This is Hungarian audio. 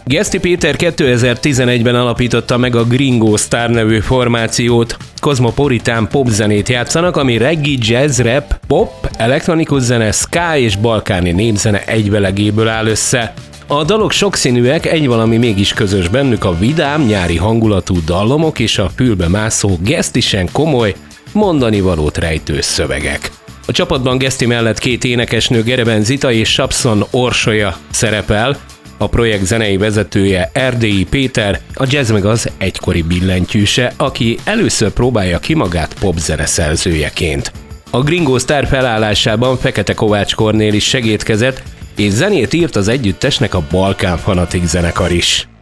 Geszti Péter 2011-ben alapította meg a Gringo Star nevű formációt. Kozmopolitán popzenét játszanak, ami reggae, jazz, rap, pop, elektronikus zene, ska és balkáni népzene egyvelegéből áll össze. A dalok sokszínűek, egy valami mégis közös bennük, a vidám, nyári hangulatú dallamok és a fülbe mászó, gesztisen komoly, mondani valót rejtő szövegek. A csapatban Geszti mellett 2 énekesnő, Gereben Zita és Sapszon Orsolya szerepel, a projekt zenei vezetője Erdélyi Péter, a jazz meg az egykori billentyűse, aki először próbálja ki magát popzene szerzőjeként. A Gringo Star felállásában Fekete Kovács Kornél is segédkezett, és zenét írt az együttesnek a Balkán Fanatik zenekar is.